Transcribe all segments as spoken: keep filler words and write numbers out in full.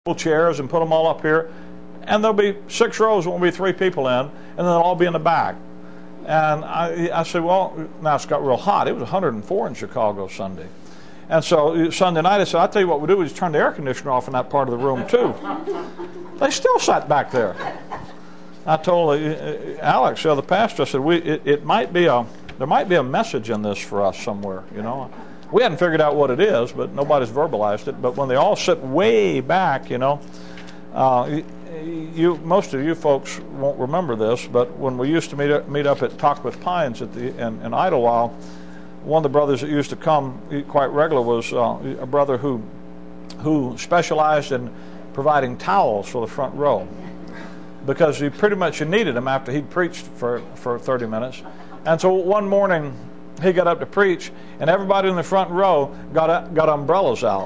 chairs and put them all up here, and there'll be six rows, won't be three people in, and then they'll all be in the back. And I, I said, well, now it's got real hot. It was one hundred four in Chicago Sunday. And so Sunday night I said, I'll tell you what we do, we just turn the air conditioner off in that part of the room too. They still sat back there. I told uh, Alex, the other pastor, I said, we, it, it might be a, there might be a message in this for us somewhere, you know. We hadn't figured out what it is, but nobody's verbalized it. But when they all sit way back, you know, uh, you most of you folks won't remember this, but when we used to meet up, meet up at Talk with Pines at the in, in Idlewild, one of the brothers that used to come quite regular was uh, a brother who who specialized in providing towels for the front row, because you pretty much you needed them after he'd preached for for thirty minutes. And so one morning he got up to preach, and everybody in the front row got got umbrellas out,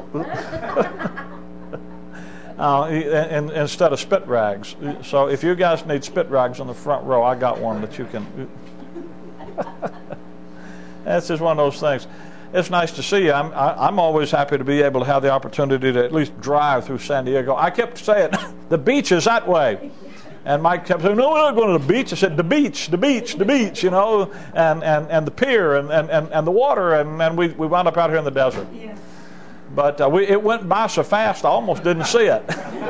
uh, and, and instead of spit rags. So if you guys need spit rags on the front row, I got one that you can. That's just one of those things. It's nice to see you. I'm I, I'm always happy to be able to have the opportunity to at least drive through San Diego. I kept saying, the beach is that way. And Mike kept saying, no, we're not going to the beach. I said, the beach, the beach, the beach, you know, and, and, and the pier and, and, and, and the water. And, and we, we wound up out here in the desert. Yes. But uh, we, it went by so fast, I almost didn't see it.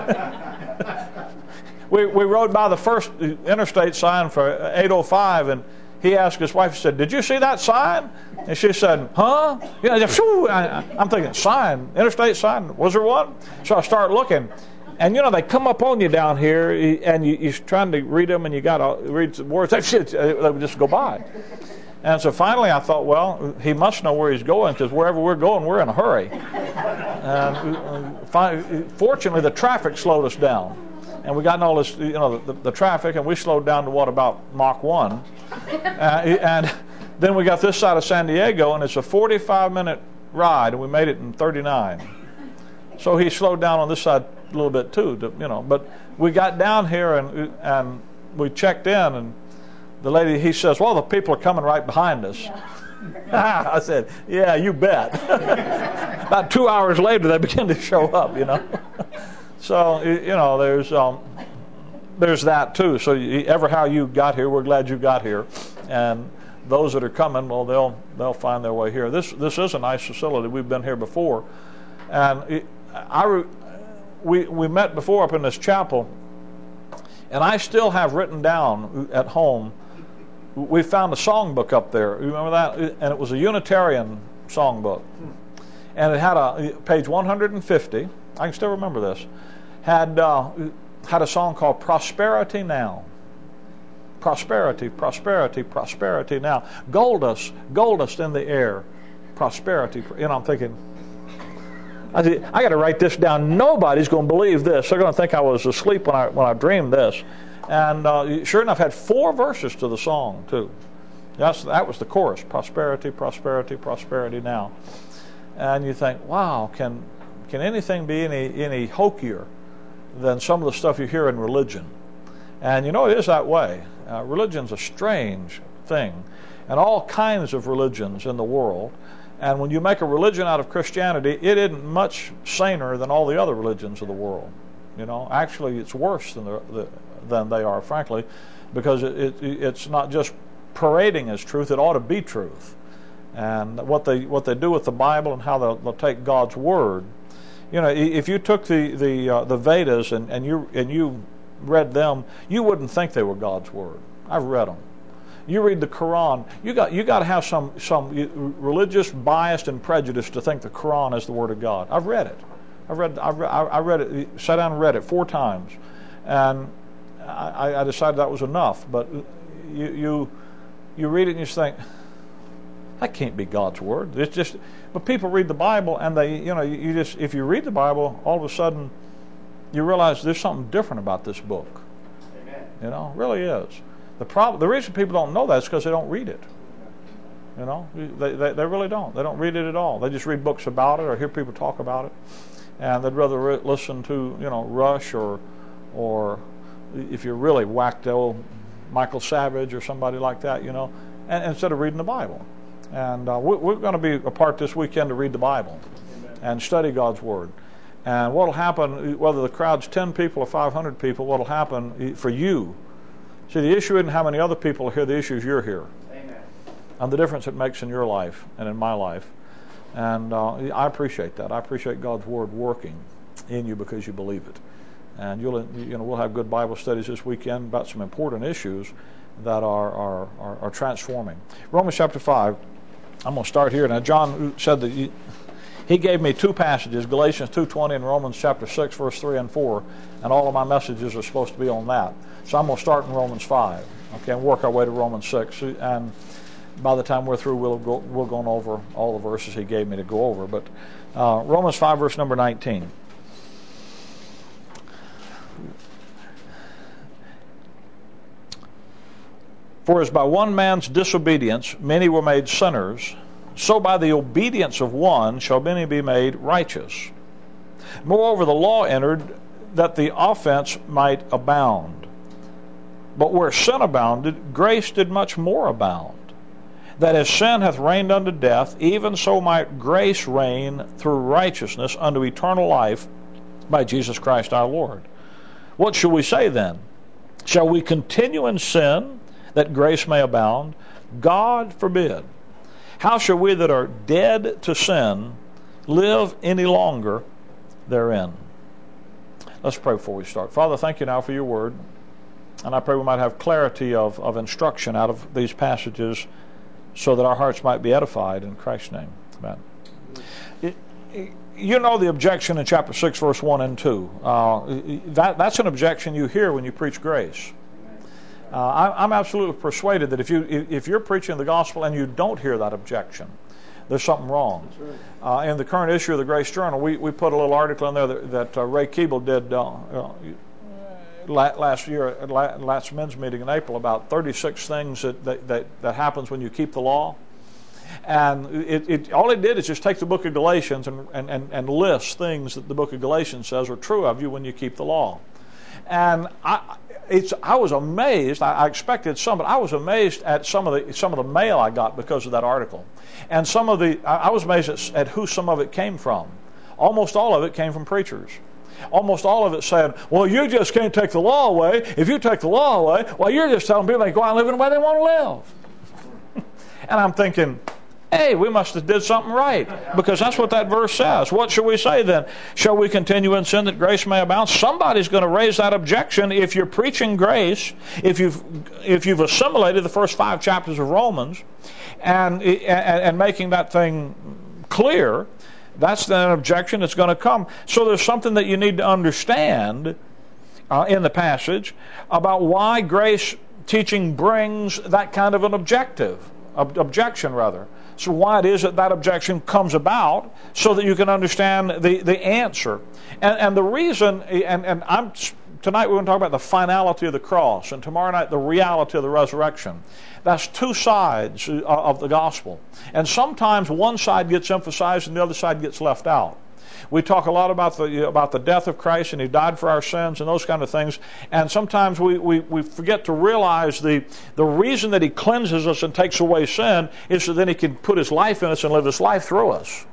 we, we rode by the first interstate sign for eight oh five, and he asked his wife, he said, did you see that sign? And she said, huh? Yeah, I, I'm thinking, sign, interstate sign, was there one? So I started looking. And, you know, they come up on you down here, and you, you're trying to read them, and you got to read some words. They would just go by. And so finally I thought, well, he must know where he's going, because wherever we're going, we're in a hurry. And fortunately, the traffic slowed us down. And we got in all this, you know, the, the traffic, and we slowed down to, what, about Mach one. Uh, and then we got this side of San Diego, and it's a forty-five minute ride, and we made it in thirty-nine. So he slowed down on this side a little bit too, to, you know. But we got down here and and we checked in, and the lady, he says, well, the people are coming right behind us. Yeah. I said, yeah, you bet. About two hours later, they begin to show up, you know. So, you know, there's um, there's that too. So you, ever how you got here, we're glad you got here. And those that are coming, well, they'll they'll find their way here. This this is a nice facility. We've been here before. And it, I, we, we met before up in this chapel, and I still have written down at home, we found a songbook up there. You remember that? And it was a Unitarian songbook. And it had a, page one hundred fifty, I can still remember this, had, uh, had a song called Prosperity Now. Prosperity, prosperity, prosperity now. Gold dust, gold dust in the air. Prosperity. You know, I'm thinking, I said, I got to write this down. Nobody's going to believe this. They're going to think I was asleep when I when I dreamed this. And uh, sure enough, had four verses to the song too. That's that was the chorus: prosperity, prosperity, prosperity now. And you think, wow, can can anything be any any hokier than some of the stuff you hear in religion? And you know, it is that way. Uh, religion's a strange thing, and all kinds of religions in the world. And when you make a religion out of Christianity, it isn't much saner than all the other religions of the world. You know, actually, it's worse than the, the, than they are, frankly, because it, it, it's not just parading as truth; it ought to be truth. And what they what they do with the Bible and how they'll, they'll take God's word. You know, if you took the the uh, the Vedas and, and you and you read them, you wouldn't think they were God's word. I've read them. You read the Quran, you got you got to have some some religious bias and prejudice to think the Quran is the Word of God. I've read it. I've read I read, I read it. Sat down and read it four times, and I, I decided that was enough. But you you you read it and you just think, that can't be God's Word. It's just. But people read the Bible and they you know you just if you read the Bible, all of a sudden you realize there's something different about this book. Amen. You know, it really is. The problem, the reason people don't know that is because they don't read it. You know, they, they they really don't. They don't read it at all. They just read books about it or hear people talk about it, and they'd rather re- listen to you know Rush or or if you're really whacked old Michael Savage or somebody like that, you know, and, instead of reading the Bible. And uh, we, we're going to be a part this weekend to read the Bible and study God's Word. And what will happen, whether the crowd's ten people or five hundred people, what will happen for you? See, the issue isn't how many other people are here, the issue is you're here. Amen. And the difference it makes in your life and in my life. And uh, I appreciate that. I appreciate God's Word working in you because you believe it. And you'll, you know, we'll have good Bible studies this weekend about some important issues that are, are, are, are transforming. Romans chapter five, I'm going to start here. Now, John said that he, he gave me two passages, Galatians two twenty and Romans chapter six, verse three and four, and all of my messages are supposed to be on that. So I'm going to start in Romans five, okay, and work our way to Romans six. And by the time we're through, we'll go, we'll go over all the verses he gave me to go over. But uh, Romans five, verse number nineteen. For as by one man's disobedience many were made sinners, so by the obedience of one shall many be made righteous. Moreover, the law entered that the offense might abound. But where sin abounded, grace did much more abound, that as sin hath reigned unto death, even so might grace reign through righteousness unto eternal life by Jesus Christ our Lord. What shall we say then? Shall we continue in sin, that grace may abound? God forbid. How shall we that are dead to sin live any longer therein? Let's pray before we start. Father, thank you now for your word. And I pray we might have clarity of, of instruction out of these passages so that our hearts might be edified in Christ's name. Amen. It, it, you know the objection in chapter six, verse one and two. Uh, that, that's an objection you hear when you preach grace. Uh, I, I'm absolutely persuaded that if you if you're preaching the gospel and you don't hear that objection, there's something wrong. Right. Uh, in the current issue of the Grace Journal, we, we put a little article in there that, that uh, Ray Keeble did uh, uh, last year at last men's meeting in April about thirty-six things that that, that, that happens when you keep the law. And it, it all it did is just take the book of Galatians and, and, and, and list things that the book of Galatians says are true of you when you keep the law. And I It's. I was amazed. I, I expected some, but I was amazed at some of the some of the mail I got because of that article, and some of the. I, I was amazed at, at who some of it came from. Almost all of it came from preachers. Almost all of it said, "Well, you just can't take the law away. If you take the law away, well, you're just telling people they can go out and live in the way they want to live." And I'm thinking, hey, we must have did something right, because that's what that verse says. What shall we say then? Shall we continue in sin that grace may abound? Somebody's going to raise that objection if you're preaching grace, if you've if you've assimilated the first five chapters of Romans, and and, and making that thing clear. That's an objection that's going to come. So there's something that you need to understand uh, in the passage about why grace teaching brings that kind of an objective, ob- objection rather. So why it is that that objection comes about, so that you can understand the, the answer. And, and the reason, and, and I'm tonight we're going to talk about the finality of the cross, and tomorrow night the reality of the resurrection. That's two sides of the gospel. And sometimes one side gets emphasized and the other side gets left out. We talk a lot about the about the death of Christ, and He died for our sins and those kind of things. And sometimes we, we, we forget to realize the, the reason that He cleanses us and takes away sin is so then He can put His life in us and live His life through us.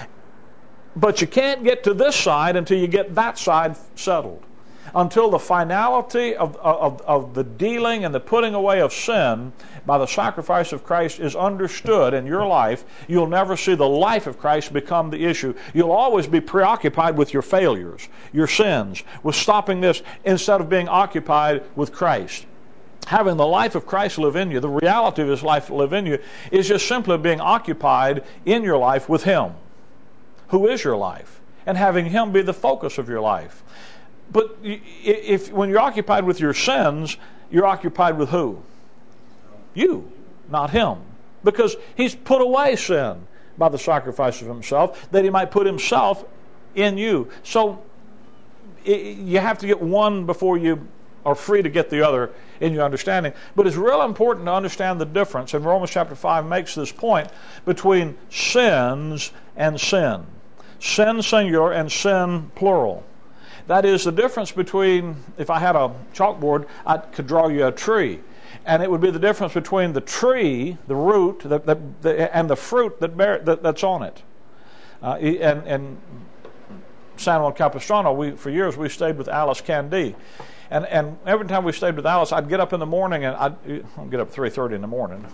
But you can't get to this side until you get that side settled. Until the finality of, of, of the dealing and the putting away of sin by the sacrifice of Christ is understood in your life, you'll never see the life of Christ become the issue. You'll always be preoccupied with your failures, your sins, with stopping this, instead of being occupied with Christ. Having the life of Christ live in you, the reality of His life live in you, is just simply being occupied in your life with Him, who is your life, and having Him be the focus of your life. But if when you're occupied with your sins, you're occupied with who? You, not Him. Because He's put away sin by the sacrifice of Himself, that He might put Himself in you. So you have to get one before you are free to get the other in your understanding. But it's real important to understand the difference, and Romans chapter five makes this point, between sins and sin. Sin singular and sin plural. That is the difference between, if I had a chalkboard, I could draw you a tree. And it would be the difference between the tree, the root, the, the, the, and the fruit that bear, that, that's on it. Uh, and, and San Juan Capistrano, we, for years we stayed with Alice Candy. And, and every time we stayed with Alice, I'd get up in the morning, and I'd, I'd get up at three thirty in the morning.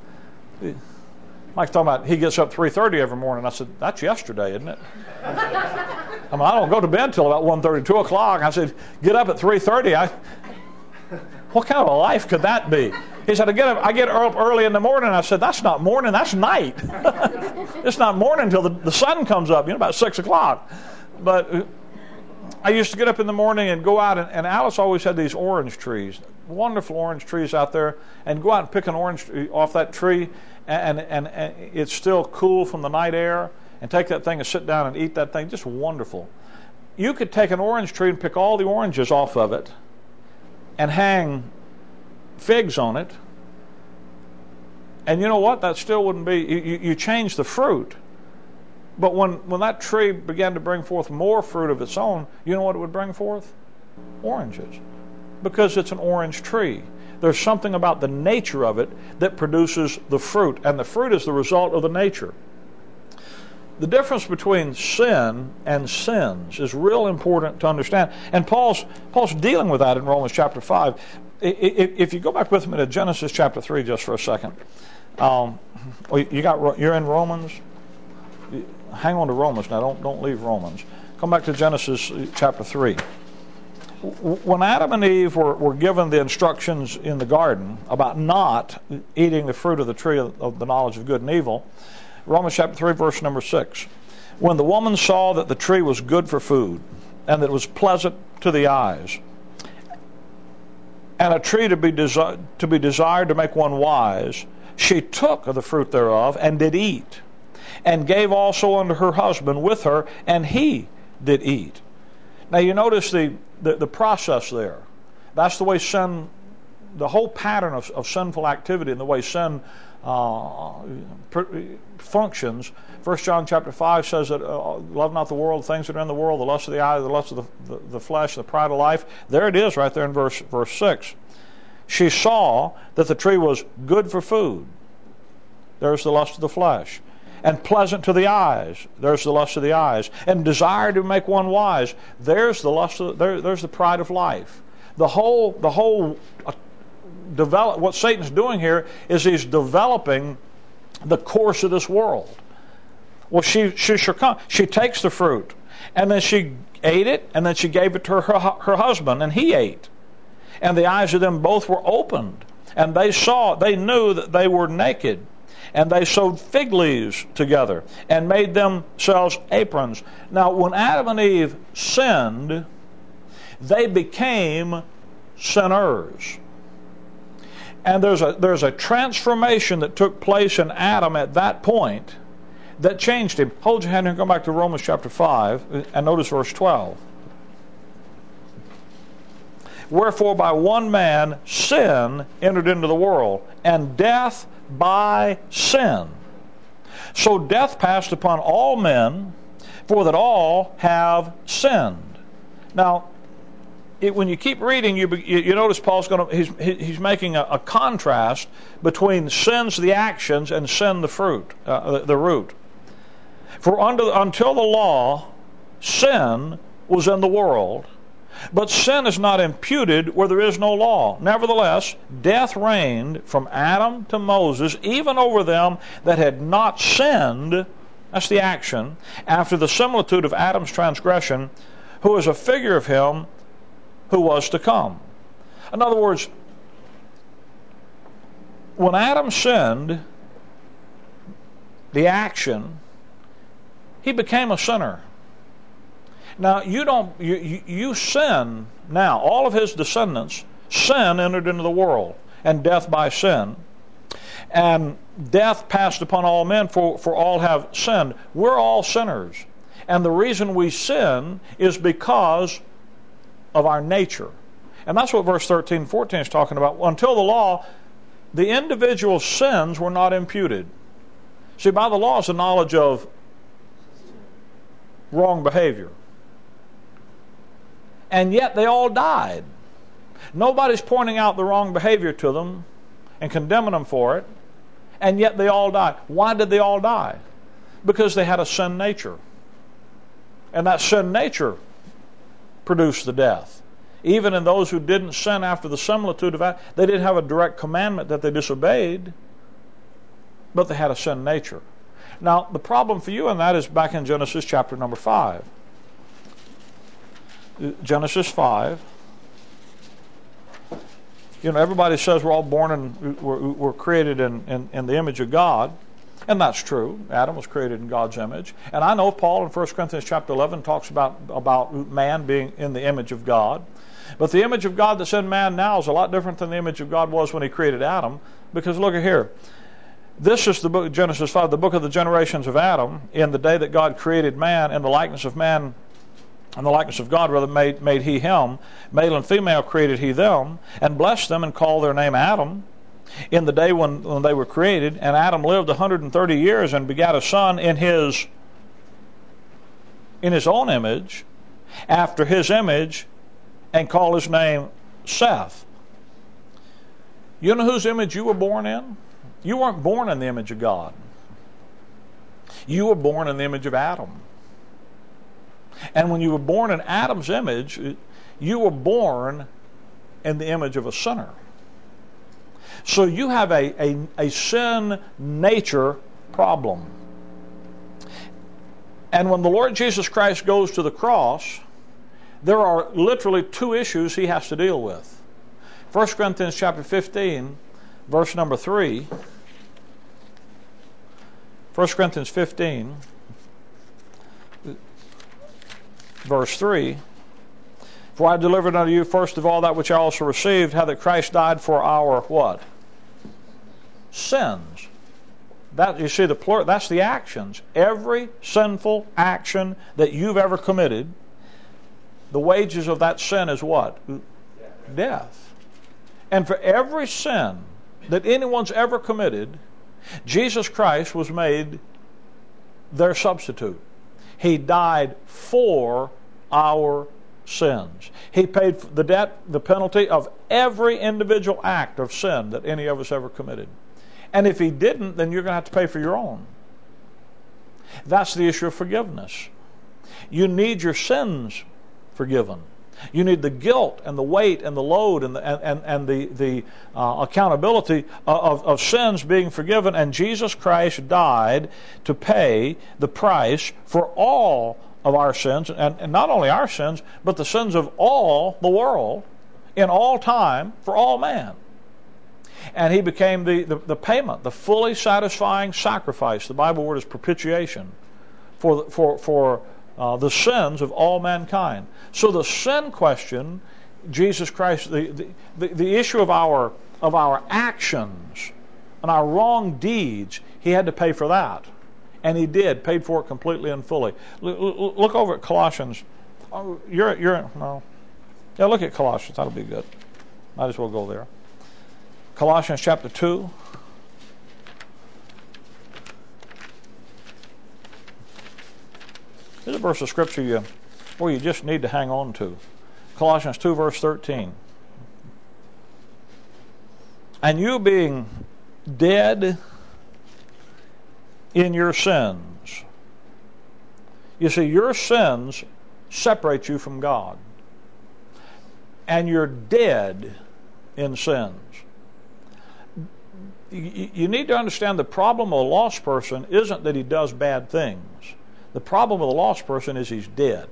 Mike's talking about he gets up three thirty every morning. I said, that's yesterday, isn't it? I mean, I don't go to bed till about one thirty, two o'clock. I said, get up at three thirty. I, what kind of a life could that be? He said, I get up, I get up early in the morning. I said, that's not morning, that's night. It's not morning until the, the sun comes up, you know, about six o'clock. But I used to get up in the morning and go out, and, and Alice always had these orange trees, wonderful orange trees out there, and go out and pick an orange tree off that tree, and, and, and it's still cool from the night air, and take that thing and sit down and eat that thing. Just wonderful. You could take an orange tree and pick all the oranges off of it and hang figs on it, and you know what? That still wouldn't be, you, you change the fruit. But when, when that tree began to bring forth more fruit of its own, you know what it would bring forth? Oranges. Because it's an orange tree. There's something about the nature of it that produces the fruit, and the fruit is the result of the nature. The difference between sin and sins is real important to understand. And Paul's, Paul's dealing with that in Romans chapter five. If you go back with me to Genesis chapter three just for a second. Um, you got, you're in Romans? Hang on to Romans now. Don't, don't leave Romans. Come back to Genesis chapter three. When Adam and Eve were, were given the instructions in the garden about not eating the fruit of the tree of, of the knowledge of good and evil, Romans chapter three, verse number six. When the woman saw that the tree was good for food, and that it was pleasant to the eyes, and a tree to be, desi- to be desired to make one wise, she took of the fruit thereof, and did eat, and gave also unto her husband with her, and he did eat. Now you notice the, the, the process there. That's the way sin, the whole pattern of, of sinful activity and the way sin uh, pr- functions. First John chapter five says that uh, love not the world, things that are in the world, the lust of the eye, the lust of the, the, the flesh, the pride of life. There it is right there in verse, verse six. She saw that the tree was good for food. There's the lust of the flesh. And pleasant to the eyes. There's the lust of the eyes. And desire to make one wise. There's the lust of, there, there's the pride of life. The whole, the whole uh, develop. What Satan's doing here is he's developing the course of this world. Well, she she she takes the fruit, and then she ate it, and then she gave it to her her husband, and he ate. And the eyes of them both were opened, and they saw, they knew that they were naked. And they sewed fig leaves together and made themselves aprons. Now, when Adam and Eve sinned, they became sinners. And there's a, there's a transformation that took place in Adam at that point that changed him. Hold your hand here and go back to Romans chapter five and notice verse twelve. Wherefore by one man sin entered into the world, and death by sin. So death passed upon all men, for that all have sinned. Now, it, when you keep reading, you, you, you notice Paul's going to he's he's making a, a contrast between sins the actions and sin the fruit, uh, the, the root. For under, until the law, sin was in the world. But sin is not imputed where there is no law. Nevertheless, death reigned from Adam to Moses, even over them that had not sinned, that's the action, after the similitude of Adam's transgression, who is a figure of him who was to come. In other words, when Adam sinned, the action, he became a sinner. Now, you don't, you, you, you sin now. All of his descendants, sin entered into the world, and death by sin. And death passed upon all men, for, for all have sinned. We're all sinners. And the reason we sin is because of our nature. And that's what verse thirteen and fourteen is talking about. Until the law, the individual sins were not imputed. See, by the law is the knowledge of wrong behavior. And yet they all died. Nobody's pointing out the wrong behavior to them and condemning them for it, and yet they all died. Why did they all die? Because they had a sin nature. And that sin nature produced the death. Even in those who didn't sin after the similitude of Adam, they didn't have a direct commandment that they disobeyed, but they had a sin nature. Now, the problem for you in that is back in Genesis chapter number five. Genesis five. You know, everybody says we're all born and we're, we're created in, in, in the image of God. And that's true. Adam was created in God's image. And I know Paul in First Corinthians chapter eleven talks about, about man being in the image of God. But the image of God that's in man now is a lot different than the image of God was when he created Adam. Because look at here. This is the book of Genesis five, the book of the generations of Adam, in the day that God created man, in the likeness of man, in the likeness of God, rather, made, made he him. Male and female created he them, and blessed them, and called their name Adam, in the day when, when they were created. And Adam lived one hundred thirty years and begat a son in his, in his own image, after his image, and called his name Seth. You know whose image you were born in? You weren't born in the image of God. You were born in the image of Adam. And when you were born in Adam's image, you were born in the image of a sinner. So you have a, a, a sin nature problem. And when the Lord Jesus Christ goes to the cross, there are literally two issues he has to deal with. First Corinthians chapter fifteen, verse number three. First Corinthians fifteen, verse three. For I delivered unto you first of all that which I also received, how that Christ died for our what? Sins. That, you see, the plural, that's the actions. Every sinful action that you've ever committed, the wages of that sin is what? Death. And for every sin that anyone's ever committed, Jesus Christ was made their substitute. He died for our sins. He paid the debt, the penalty of every individual act of sin that any of us ever committed. And if he didn't, then you're going to have to pay for your own. That's the issue of forgiveness. You need your sins forgiven. You need the guilt and the weight and the load and the, and, and the, the uh, accountability of, of sins being forgiven. And Jesus Christ died to pay the price for all of our sins. And, and not only our sins, but the sins of all the world in all time for all man. And he became the, the, the payment, the fully satisfying sacrifice. The Bible word is propitiation for, for, for uh, the sins of all mankind. So the sin question, Jesus Christ, the, the, the issue of our, of our actions and our wrong deeds, he had to pay for that. And he did, paid for it completely and fully. Look over at Colossians. Oh, you're, you're, no. Yeah, look at Colossians. That'll be good. Might as well go there. Colossians chapter two. There's a verse of Scripture you, where you just need to hang on to. Colossians two, verse thirteen. And you being dead in your sins. You see, your sins separate you from God. And you're dead in sins. You need to understand the problem of a lost person isn't that he does bad things. The problem of the lost person is he's dead.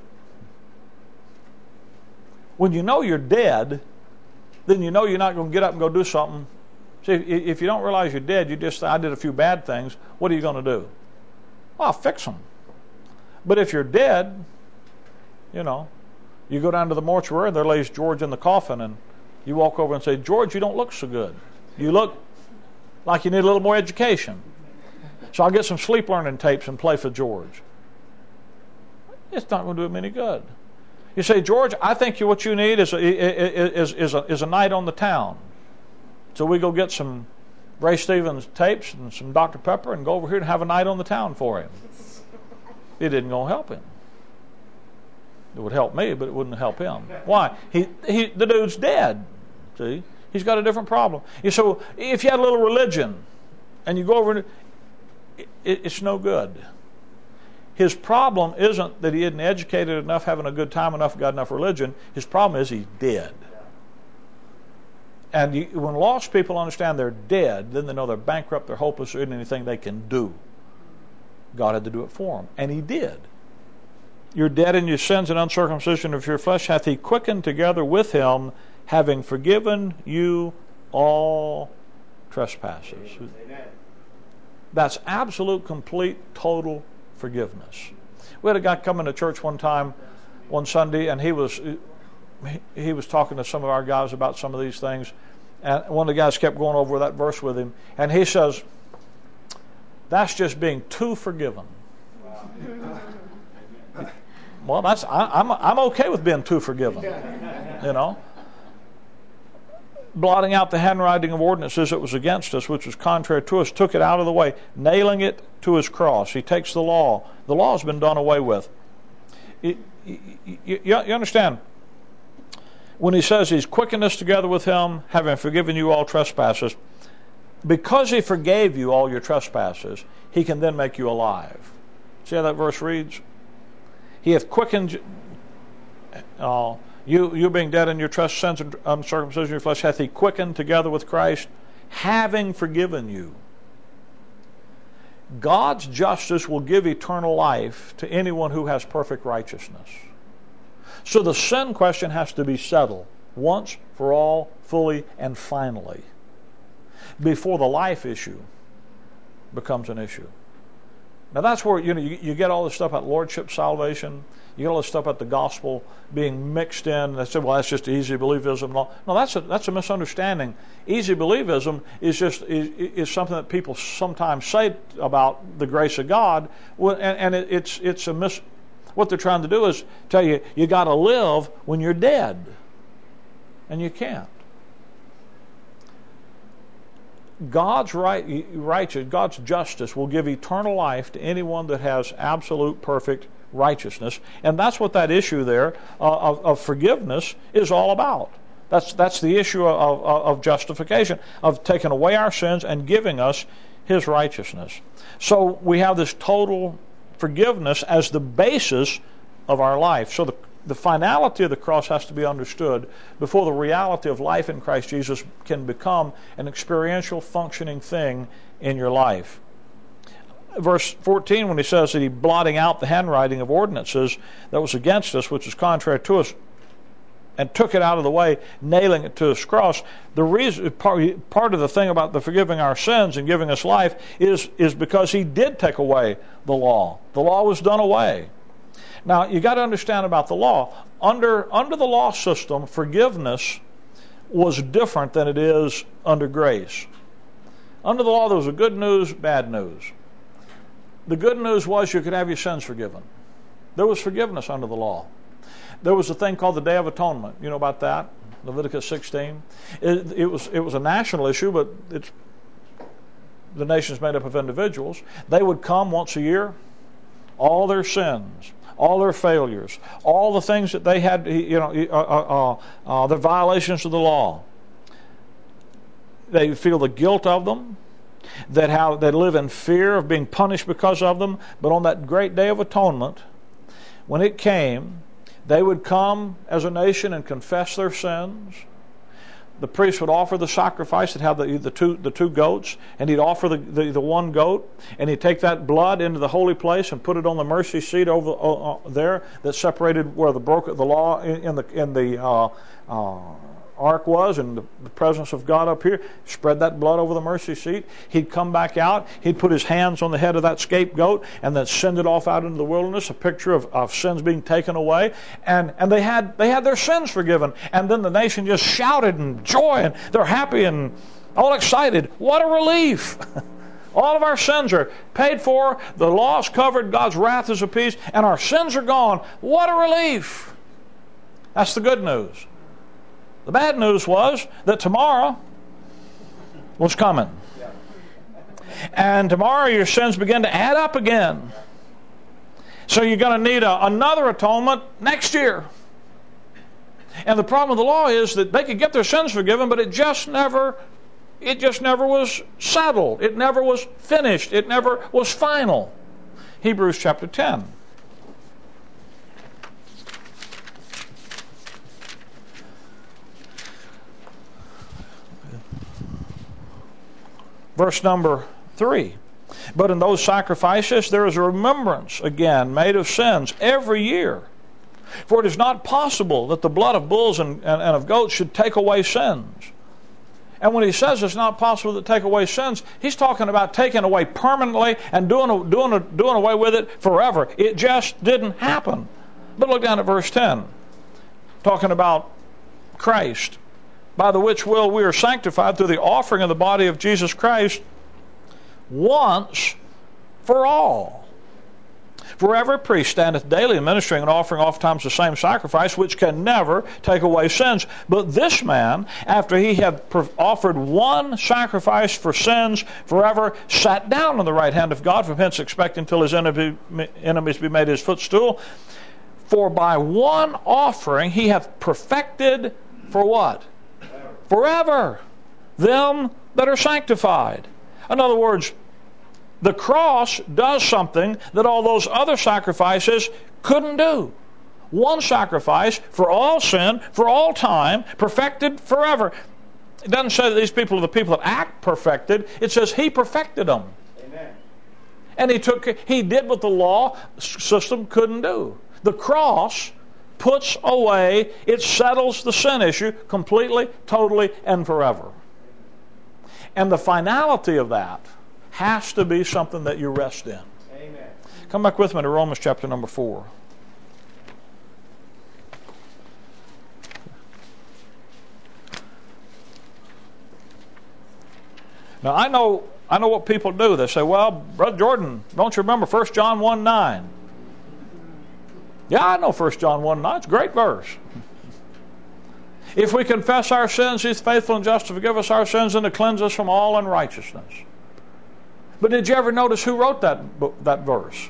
When you know you're dead, then you know you're not going to get up and go do something. See, if you don't realize you're dead, you just, I did a few bad things, what are you going to do? Well, I'll fix them. But if you're dead, you know, you go down to the mortuary and there lays George in the coffin, and you walk over and say, George, you don't look so good. You look like you need a little more education. So I'll get some sleep learning tapes and play for George. It's not going to do him any good. You say, George, I think you, what you need is a, is, is, a, is a night on the town. So we go get some Ray Stevens tapes and some Doctor Pepper and go over here and have a night on the town for him. It didn't go help him. It would help me, but it wouldn't help him. Why? He, he, the dude's dead. See? He's got a different problem. So if you had a little religion and you go over, and it, it's no good. his problem isn't that he isn't educated enough, having a good time enough, got enough religion. His problem is he's dead. And you, when lost people understand they're dead, then they know they're bankrupt, they're hopeless, there isn't anything they can do. God had to do it for them, and he did. You're dead in your sins and uncircumcision of your flesh hath he quickened together with him, having forgiven you all trespasses. Amen. That's absolute, complete, total forgiveness. We had a guy come into church one time, one Sunday, and he was he was talking to some of our guys about some of these things, and one of the guys kept going over that verse with him, and he says, "That's just being too forgiven." Well, that's I, I'm I'm okay with being too forgiven, you know. Blotting out the handwriting of ordinances that was against us, which was contrary to us, took it out of the way, nailing it to his cross. He takes the law. The law has been done away with. You, you, you understand? When he says he's quickened us together with him, having forgiven you all trespasses, because he forgave you all your trespasses, he can then make you alive. See how that verse reads? He hath quickened uh, you, you being dead in your trespasses and uncircumcision of your flesh, hath he quickened together with Christ, having forgiven you. God's justice will give eternal life to anyone who has perfect righteousness. So the sin question has to be settled once for all, fully, and finally, before the life issue becomes an issue. Now that's where you know you, you get all this stuff about lordship salvation. You get all this stuff about the gospel being mixed in. They said, "Well, that's just easy believism." No, that's a that's a misunderstanding. Easy believism is just is, is something that people sometimes say about the grace of God, and, and it, it's it's a mis. What they're trying to do is tell you you got to live when you're dead, and you can't. God's right, righteous, God's justice will give eternal life to anyone that has absolute perfect righteousness, and that's what that issue there uh, of, of forgiveness is all about. That's that's the issue of, of, of justification, of taking away our sins and giving us His righteousness. So we have this total forgiveness as the basis of our life. So the The finality of the cross has to be understood before the reality of life in Christ Jesus can become an experiential, functioning thing in your life. Verse fourteen, when he says that he blotting out the handwriting of ordinances that was against us, which is contrary to us, and took it out of the way, nailing it to his cross. The reason, part, part of the thing about the forgiving our sins and giving us life is, is because he did take away the law. The law was done away. Now, you got to understand about the law. Under, under the law system, forgiveness was different than it is under grace. Under the law, there was a good news, bad news. The good news was you could have your sins forgiven. There was forgiveness under the law. There was a thing called the Day of Atonement. You know about that? Leviticus sixteen. It, it was it was a national issue, but it's the nation's made up of individuals. They would come once a year, all their sins, all their failures, all the things that they had, you know, uh, uh, uh, the violations of the law. They feel the guilt of them, that how they live in fear of being punished because of them. But on that great Day of Atonement, when it came, they would come as a nation and confess their sins. The priest would offer the sacrifice that had the, the two the two goats, and he'd offer the, the, the one goat, and he'd take that blood into the holy place and put it on the mercy seat over uh, uh, there that separated where the broke the law in, in the in the uh, uh, ark was, and the, the presence of God up here. Spread that blood over the mercy seat. He'd come back out. He'd put his hands on the head of that scapegoat and then send it off out into the wilderness, a picture of, of sins being taken away. And and they had they had their sins forgiven. And then the nation just shouted in joy, and they're happy and all excited. What a relief! All of our sins are paid for. The law's covered. God's wrath is appeased, and our sins are gone. What a relief! That's the good news. The bad news was that tomorrow was coming. And tomorrow your sins begin to add up again. So you're going to need a, another atonement next year. And the problem with the law is that they could get their sins forgiven, but it just never, it just never was settled. It never was finished. It never was final. Hebrews chapter ten. Verse number three. But in those sacrifices there is a remembrance again made of sins every year. For it is not possible that the blood of bulls and, and, and of goats should take away sins. And when he says it's not possible to take away sins, he's talking about taking away permanently and doing, doing, doing away with it forever. It just didn't happen. But look down at verse ten. Talking about Christ. By the which will we are sanctified through the offering of the body of Jesus Christ once for all. For every priest standeth daily ministering and offering oftentimes the same sacrifice, which can never take away sins. But this man, after he had offered one sacrifice for sins forever, sat down on the right hand of God, from hence expecting till his enemy, enemies be made his footstool. For by one offering he hath perfected for what? Forever them that are sanctified. In other words, the cross does something that all those other sacrifices couldn't do. One sacrifice for all sin, for all time, perfected forever. It doesn't say that these people are the people that act perfected. It says he perfected them. Amen. And he took, he did what the law system couldn't do. The cross puts away, it settles the sin issue completely, totally, and forever. And the finality of that has to be something that you rest in. Amen. Come back with me to Romans chapter number four. Now I know I know what people do. They say, well, Brother Jordan, don't you remember First John one nine? Yeah, I know First John one nine. It's a great verse. If we confess our sins, He's faithful and just to forgive us our sins and to cleanse us from all unrighteousness. But did you ever notice who wrote that, that verse?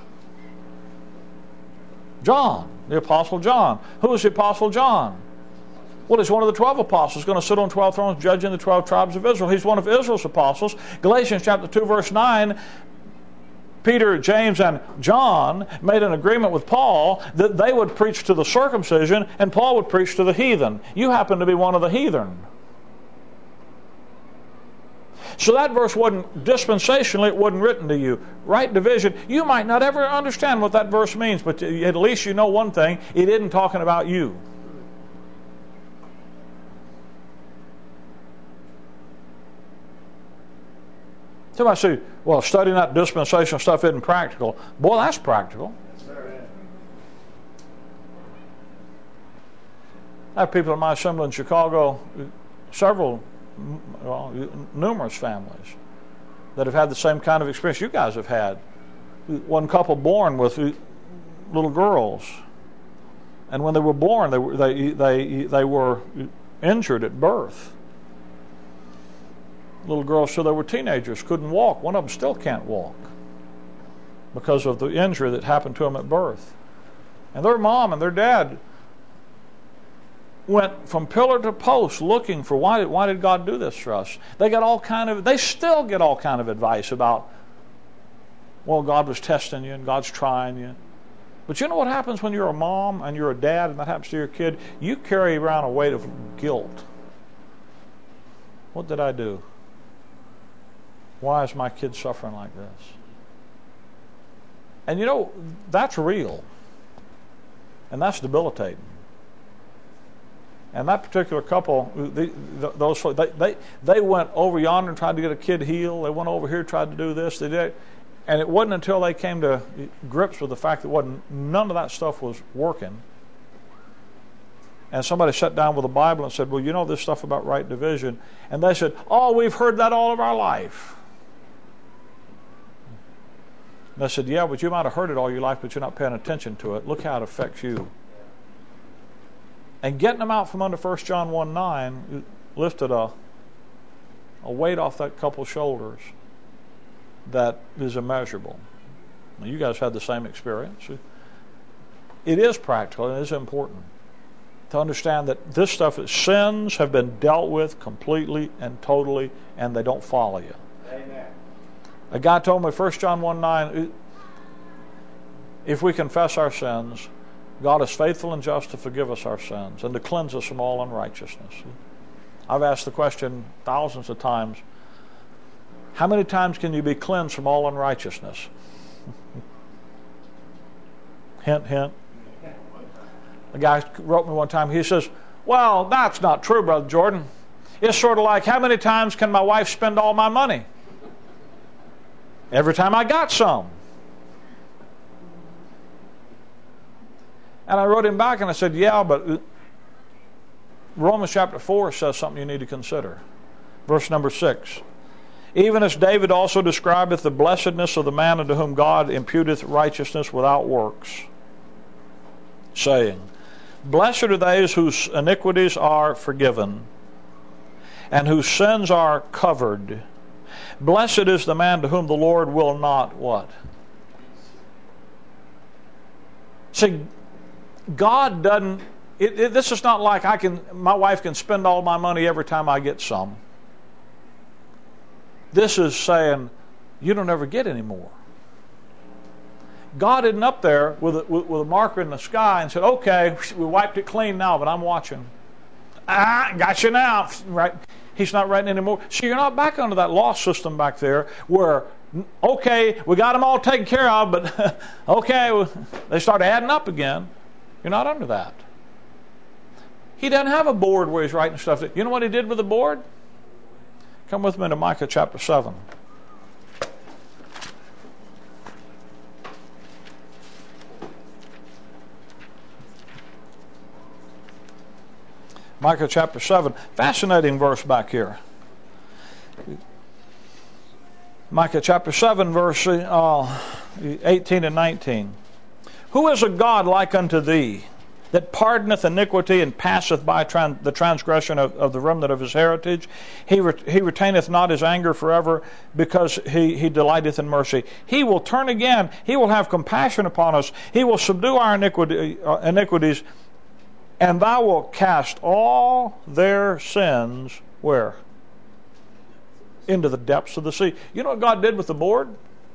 John, the Apostle John. Who is the Apostle John? Well, he's one of the twelve apostles, going to sit on twelve thrones judging the twelve tribes of Israel. He's one of Israel's apostles. Galatians chapter two, verse nine, Peter, James, and John made an agreement with Paul that they would preach to the circumcision and Paul would preach to the heathen. You happen to be one of the heathen. So that verse wasn't dispensationally, it wasn't written to you. Right division, you might not ever understand what that verse means, but at least you know one thing, it isn't talking about you. Somebody say, well, studying that dispensational stuff isn't practical. Boy, that's practical. I have people in my assembly in Chicago, several, well, numerous families that have had the same kind of experience you guys have had. One couple born with little girls, and when they were born, they were, they, they, they were injured at birth. Little girls, till they were teenagers, couldn't walk. One of them still can't walk because of the injury that happened to them at birth. And their mom and their dad went from pillar to post looking for why did, why did God do this for us? They got all kind of, they still get all kind of advice about, well, God was testing you and God's trying you. But you know what happens when you're a mom and you're a dad and that happens to your kid? You carry around a weight of guilt. What did I do? Why is my kid suffering like this? And you know, that's real. And that's debilitating. And that particular couple, the, the, those they, they they went over yonder and tried to get a kid healed. They went over here, tried to do this. They did, and it wasn't until they came to grips with the fact that wasn't none of that stuff was working. And somebody sat down with a Bible and said, "Well, you know this stuff about right division," and they said, "Oh, we've heard that all of our life." And I said, "Yeah, but you might have heard it all your life, but you're not paying attention to it. Look how it affects you." And getting them out from under First John one nine lifted a, a weight off that couple's shoulders that is immeasurable. Now, you guys had the same experience. It is practical and it is important to understand that this stuff, sins have been dealt with completely and totally, and they don't follow you. Amen. A guy told me First John one nine, if we confess our sins, God is faithful and just to forgive us our sins and to cleanse us from all unrighteousness. I've asked the question thousands of times, how many times can you be cleansed from all unrighteousness? Hint, hint. The guy wrote me one time, he says, well, that's not true, Brother Jordan. It's sort of like, how many times can my wife spend all my money? Every time I got some. And I wrote him back and I said, yeah, but Romans chapter four says something you need to consider. Verse number six. Even as David also describeth the blessedness of the man unto whom God imputeth righteousness without works, saying, blessed are those whose iniquities are forgiven, and whose sins are covered. Blessed is the man to whom the Lord will not what? See, God doesn't, it, it, this is not like I can, my wife can spend all my money every time I get some. This is saying, you don't ever get any more. God isn't up there with a, with, with a marker in the sky and said, okay, we wiped it clean now, but I'm watching. Ah, got you now. Right? He's not writing anymore. So you're not back under that law system back there where, okay, we got them all taken care of, but okay, they start adding up again. You're not under that. He doesn't have a board where he's writing stuff. You know what he did with the board? Come with me to Micah chapter seven. Micah chapter seven. Fascinating verse back here. Micah chapter seven, verse uh, eighteen and nineteen. Who is a God like unto thee, that pardoneth iniquity and passeth by tran- the transgression of, of the remnant of his heritage? He, re- he retaineth not his anger forever, because he, he delighteth in mercy. He will turn again. He will have compassion upon us. He will subdue our iniquity, uh, iniquities, and thou wilt cast all their sins, where? Into the depths of the sea. You know what God did with the board?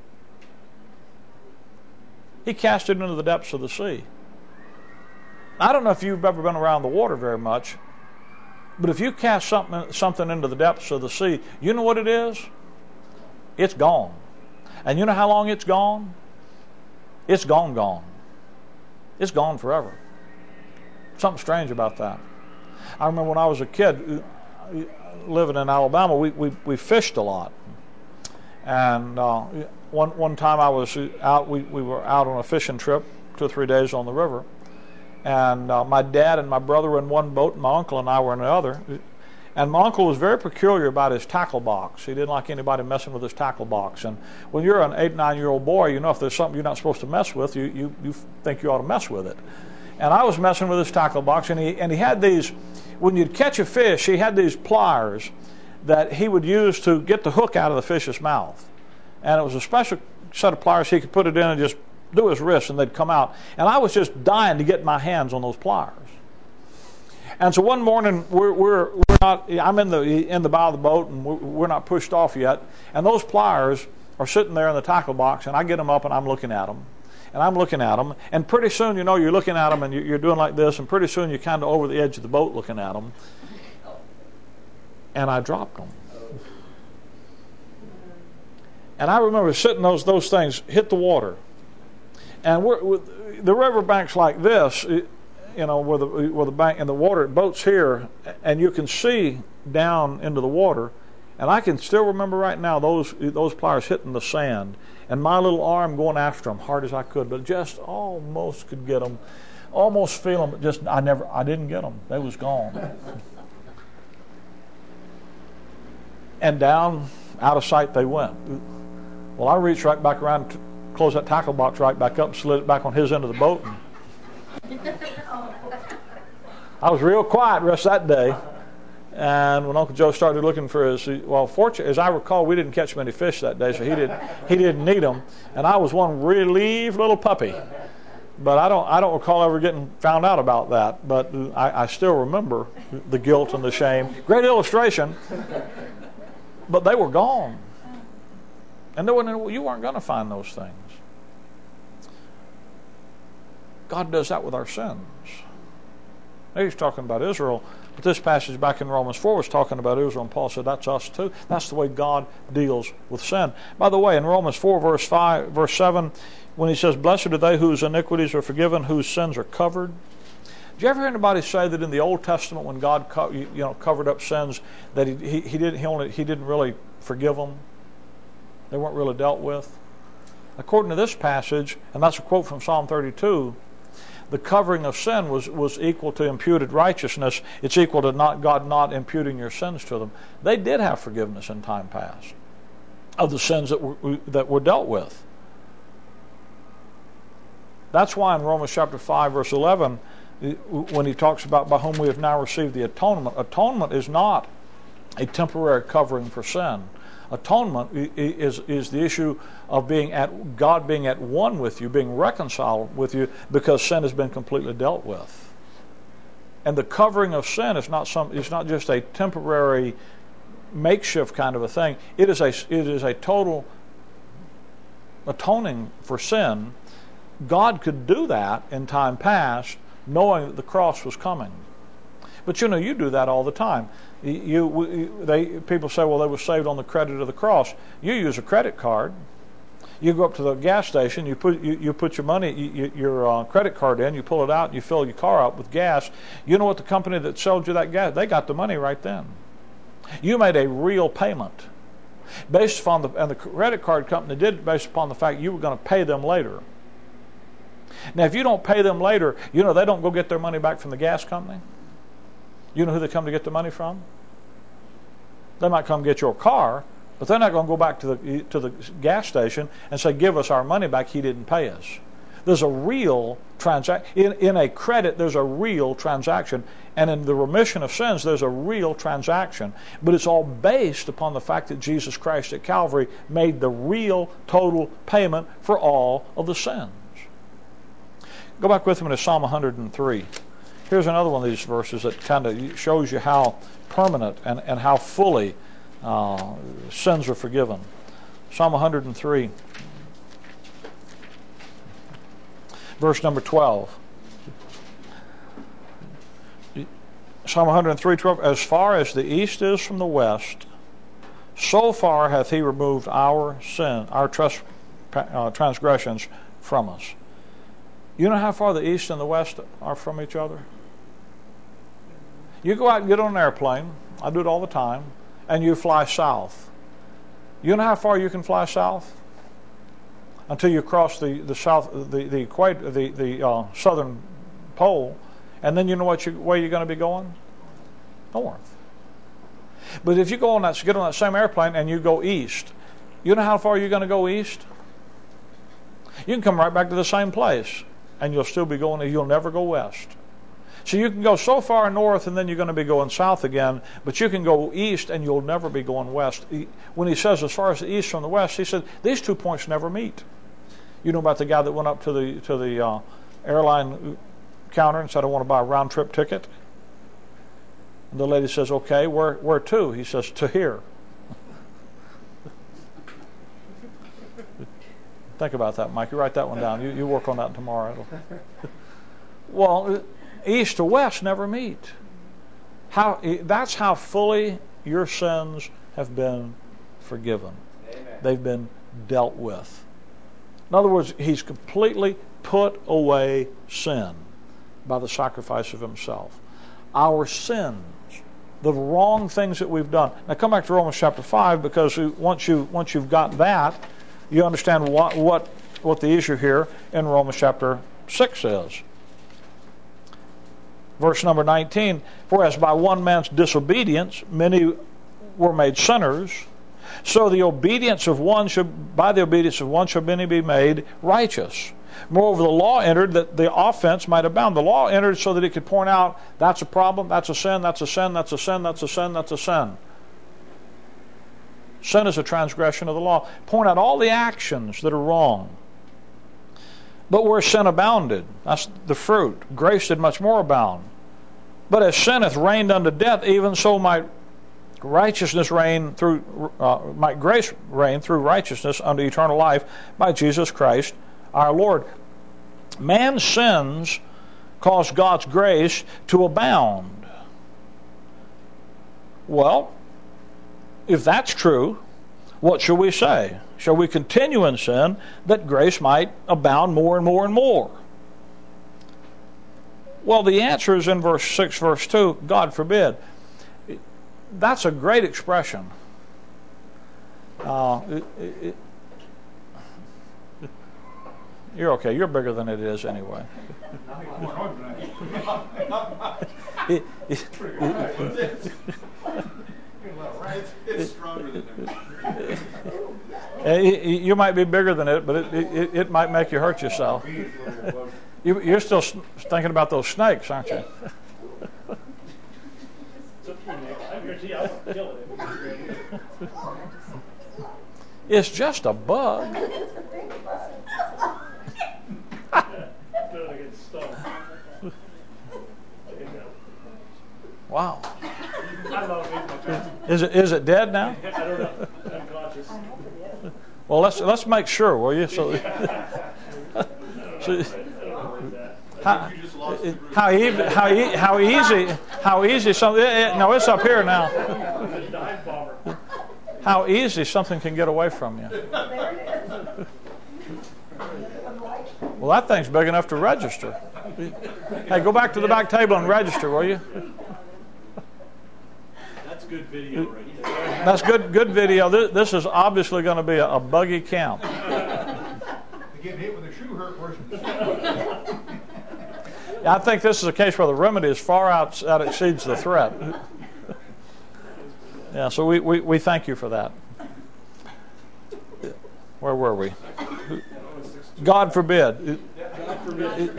He cast it into the depths of the sea. I don't know if you've ever been around the water very much, but if you cast something, something into the depths of the sea, you know what it is? It's gone. And you know how long it's gone? It's gone, gone. It's gone forever. Something strange about that. I remember when I was a kid living in Alabama, we, we, we fished a lot. And uh, one one time I was out, we, we were out on a fishing trip, two or three days on the river. And uh, my dad and my brother were in one boat, and my uncle and I were in the other. And my uncle was very peculiar about his tackle box. He didn't like anybody messing with his tackle box. And when you're an eight, nine-year-old boy, you know if there's something you're not supposed to mess with, you, you, you think you ought to mess with it. And I was messing with his tackle box, and he, and he had these, when you'd catch a fish, he had these pliers that he would use to get the hook out of the fish's mouth. And it was a special set of pliers. He could put it in and just do his wrist, and they'd come out. And I was just dying to get my hands on those pliers. And so one morning, we're we're, we're not. I'm in the in the bow of the boat, and we're, we're not pushed off yet. And those pliers are sitting there in the tackle box, and I get them up, and I'm looking at them, and I'm looking at them, and pretty soon, you know, you're looking at them, and you're doing like this, and pretty soon you're kind of over the edge of the boat looking at them, and I dropped them. And I remember sitting those those things hit the water, and we're, we're, the riverbank's like this, you know, where the where the bank and the water boats here, and you can see down into the water, and I can still remember right now those those pliers hitting the sand, and my little arm going after them hard as I could, but just almost could get them, almost feel them, but just I never I didn't get them. They was gone, and down out of sight they went. Well, I reached right back around, to close that tackle box right back up, and slid it back on his end of the boat. And I was real quiet the rest of that day. And when Uncle Joe started looking for his, well, fortunately, as I recall, we didn't catch many fish that day, so he didn't he didn't need them. And I was one relieved little puppy. But I don't I don't recall ever getting found out about that. But I, I still remember the guilt and the shame. Great illustration. But they were gone. And there wasn't, you weren't going to find those things. God does that with our sins. Now he's talking about Israel, but this passage back in Romans four was talking about Israel, and Paul said that's us too. That's the way God deals with sin. By the way, in Romans four, verse five, verse seven, when he says, "Blessed are they whose iniquities are forgiven, whose sins are covered." Did you ever hear anybody say that in the Old Testament, when God co- you know covered up sins, that he, he he didn't he only he didn't really forgive them? They weren't really dealt with. According to this passage, and that's a quote from Psalm thirty-two, the covering of sin was, was equal to imputed righteousness. It's equal to not God not imputing your sins to them. They did have forgiveness in time past of the sins that were, that were dealt with. That's why in Romans chapter five, verse eleven, when he talks about by whom we have now received the atonement, atonement is not a temporary covering for sin. Atonement is is the issue of being at God being at one with you, being reconciled with you, because sin has been completely dealt with. And the covering of sin is not some it's not just a temporary makeshift kind of a thing. It is a it is a total atoning for sin. God could do that in time past, knowing that the cross was coming. But you know, you do that all the time. You, they, people say, well, they were saved on the credit of the cross. You use a credit card. You go up to the gas station. You put you, you put your money, you, your uh, credit card in. You pull it out. And you fill your car up with gas. You know what the company that sold you that gas? They got the money right then. You made a real payment, based upon the and the credit card company did it based upon the fact you were going to pay them later. Now, if you don't pay them later, you know they don't go get their money back from the gas company. You know who they come to get the money from? They might come get your car, but they're not going to go back to the to the gas station and say, "Give us our money back. He didn't pay us." There's a real transaction. In, in a credit, there's a real transaction. And in the remission of sins, there's a real transaction. But it's all based upon the fact that Jesus Christ at Calvary made the real total payment for all of the sins. Go back with me to Psalm one hundred three. Here's another one of these verses that kind of shows you how permanent and, and how fully uh, sins are forgiven. Psalm one hundred three, verse number twelve. Psalm one hundred three, twelve. As far as the east is from the west, so far hath he removed our sin, our trans- uh, transgressions from us. You know how far the east and the west are from each other? You go out and get on an airplane, I do it all the time, and you fly south. You know how far you can fly south? Until you cross the, the south the the equator, the, the uh, southern pole, and then you know what you, where you're going to be going? North. But if you go on that get on that same airplane and you go east, you know how far you're going to go east? You can come right back to the same place, and you'll still be going, you'll never go west. So you can go so far north and then you're going to be going south again, but you can go east and you'll never be going west. When he says as far as the east from the west, he said these two points never meet. You know about the guy that went up to the to the uh, airline counter and said, I want to buy a round trip ticket. And the lady says, okay, where where to? He says, to here. Think about that, Mike. You write that one down. You you work on that tomorrow. Well, east to west never meet. How that's how fully your sins have been forgiven. Amen. They've been dealt with. In other words, he's completely put away sin by the sacrifice of himself. Our sins, the wrong things that we've done. Now come back to Romans chapter five, because once you once you've got that, you understand what what what the issue here in Romans chapter six is. Verse number nineteen, for as by one man's disobedience many were made sinners, so the obedience of one should by the obedience of one should many be made righteous. Moreover, the law entered that the offense might abound. The law entered so that it could point out that's a problem, that's a sin, that's a sin, that's a sin, that's a sin, that's a sin. Sin is a transgression of the law. Point out all the actions that are wrong. But where sin abounded, that's the fruit, grace did much more abound. But as sin hath reigned unto death, even so might righteousness reign through, uh, might grace reign through righteousness unto eternal life by Jesus Christ our Lord. Man's sins cause God's grace to abound. Well, if that's true, what shall we say? Shall we continue in sin that grace might abound more and more and more? Well, the answer is in verse six, verse two, God forbid. That's a great expression. Uh, it, it, you're okay. You're bigger than it is anyway. it, it, It's stronger than it, you might be bigger than it, but it, it, it might make you hurt yourself. You, you're still thinking about those snakes, aren't you? It's just a bug. Wow. Is it is it dead now? I don't know. I'm conscious. Well, let's let's make sure, will you? So, so how, how, easy, how, e- how easy how easy something? No, it's up here now. How easy something can get away from you. Well, that thing's big enough to register. Hey, go back to the back table and register, will you? That's good video right there. That's good good video. This, this is obviously going to be a, a buggy camp. Getting hit with a shoe hurt worse. I think this is a case where the remedy is far out, out exceeds the threat. Yeah, so we, we, we thank you for that. Where were we? God forbid. God forbid.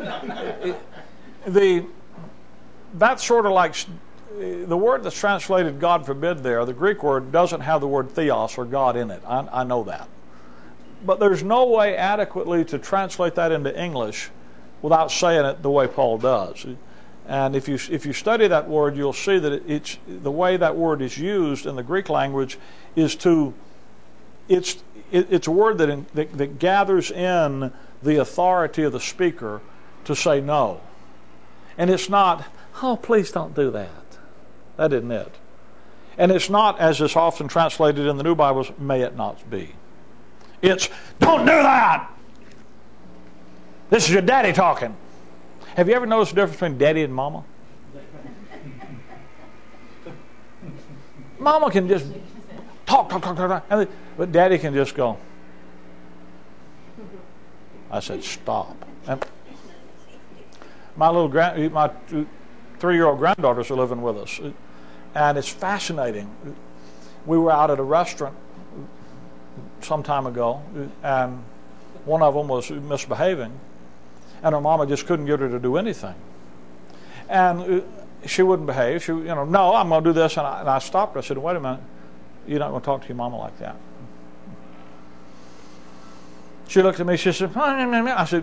The that's sort of like the word that's translated God forbid there, the Greek word doesn't have the word theos or God in it. I, I know that. But there's no way adequately to translate that into English without saying it the way Paul does. And if you if you study that word, you'll see that it, it's the way that word is used in the Greek language is to it's it, it's a word that, in, that that gathers in the authority of the speaker to say no. And it's not, oh, please don't do that. That isn't it. And it's not, as is often translated in the New Bibles, may it not be. It's, don't do that! This is your daddy talking. Have you ever noticed the difference between daddy and mama? Mama can just talk, talk, talk, talk, talk, but daddy can just go. I said, stop. And my little grand, my three-year-old granddaughters are living with us, and it's fascinating. We were out at a restaurant some time ago, and one of them was misbehaving, and her mama just couldn't get her to do anything. And she wouldn't behave. She, you know, no, I'm going to do this, and I, and I stopped her. I said, wait a minute, you're not going to talk to your mama like that. She looked at me. She said, I said,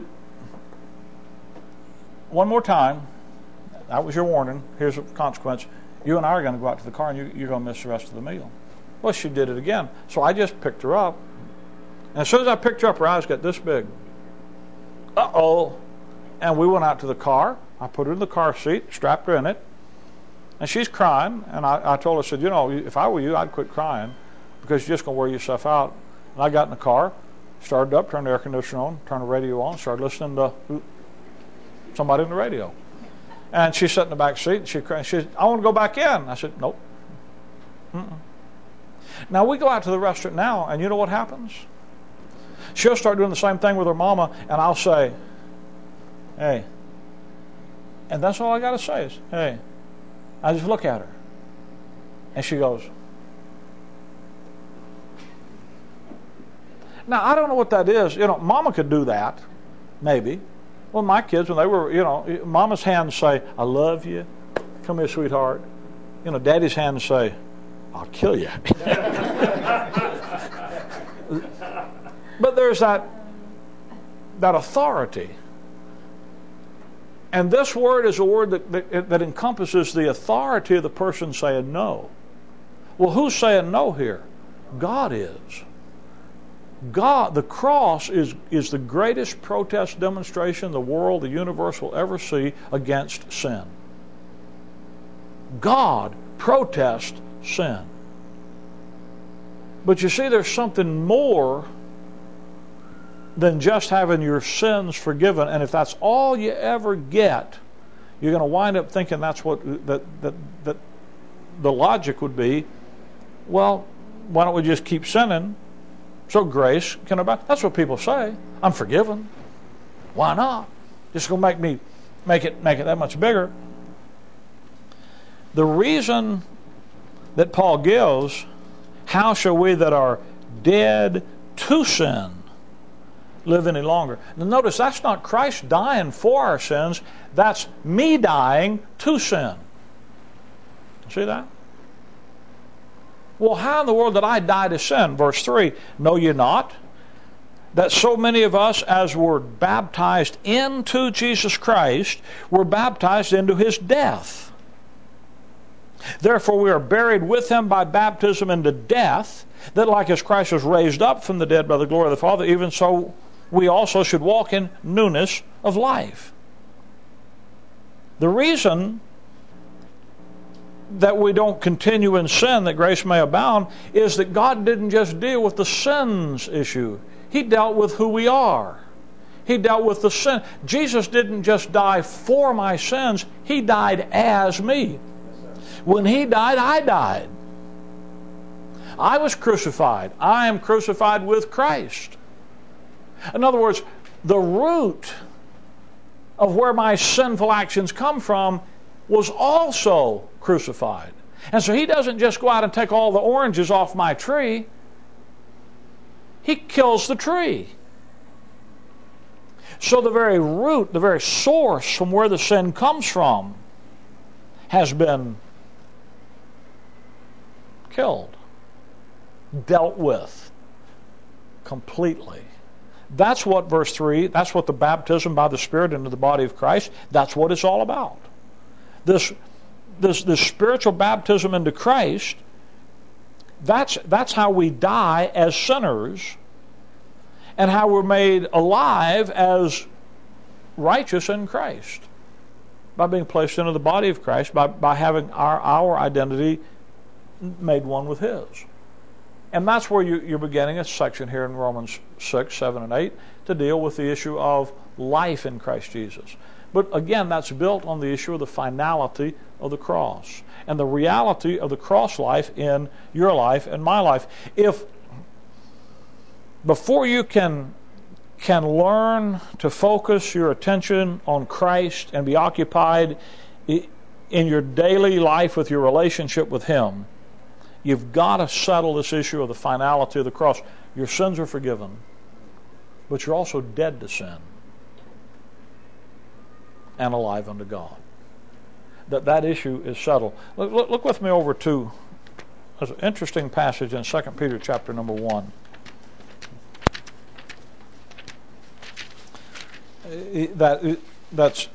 one more time. That was your warning. Here's a consequence. You and I are going to go out to the car, and you, you're going to miss the rest of the meal. Well, she did it again. So I just picked her up. And as soon as I picked her up, her eyes got this big. Uh-oh. And we went out to the car. I put her in the car seat, strapped her in it. And she's crying. And I, I told her, I said, you know, if I were you, I'd quit crying because you're just going to wear yourself out. And I got in the car, started up, turned the air conditioner on, turned the radio on, started listening to somebody on the radio. And she sat in the back seat, and she cried. She said, I want to go back in. I said, nope. Mm-mm. Now, we go out to the restaurant now, and you know what happens? She'll start doing the same thing with her mama, and I'll say, hey. And that's all I got to say is, hey. I just look at her. And she goes. Now, I don't know what that is. You know, mama could do that, maybe. Well, my kids, when they were, you know, mama's hands say, I love you. Come here, sweetheart. You know, daddy's hands say, I'll kill you. But there's that, that authority. And this word is a word that, that, that encompasses the authority of the person saying no. Well, who's saying no here? God is. God, the cross is, is the greatest protest demonstration the world, the universe will ever see against sin. God protests sin. But you see, there's something more than just having your sins forgiven. And if that's all you ever get, you're going to wind up thinking that's what that that that the logic would be. Well, why don't we just keep sinning so grace can abound? That's what people say. I'm forgiven. Why not? Just gonna make me make it make it that much bigger. The reason that Paul gives, how shall we that are dead to sin live any longer? Now notice, that's not Christ dying for our sins. That's me dying to sin. See that? Well, how in the world did I die to sin? Verse three, know ye not that so many of us as were baptized into Jesus Christ were baptized into His death? Therefore we are buried with Him by baptism into death, that like as Christ was raised up from the dead by the glory of the Father, even so we also should walk in newness of life. The reason that we don't continue in sin, that grace may abound, is that God didn't just deal with the sins issue. He dealt with who we are. He dealt with the sin. Jesus didn't just die for my sins. He died as me. When He died, I died. I was crucified. I am crucified with Christ. In other words, the root of where my sinful actions come from was also crucified. And so He doesn't just go out and take all the oranges off my tree. He kills the tree. So the very root, the very source from where the sin comes from has been killed, dealt with completely. That's what verse three, that's what the baptism by the Spirit into the body of Christ, that's what it's all about. This, this, this spiritual baptism into Christ, that's, that's how we die as sinners and how we're made alive as righteous in Christ. By being placed into the body of Christ, by, by having our, our identity made one with His. And that's where you, you're beginning a section here in Romans six, seven, and eight to deal with the issue of life in Christ Jesus. But again, that's built on the issue of the finality of the cross and the reality of the cross life in your life and my life. If before you can can learn to focus your attention on Christ and be occupied in your daily life with your relationship with Him, you've got to settle this issue of the finality of the cross. Your sins are forgiven, but you're also dead to sin and alive unto God. That that issue is settled. Look, look, look with me over to there's an interesting passage in Second Peter chapter number one. That that's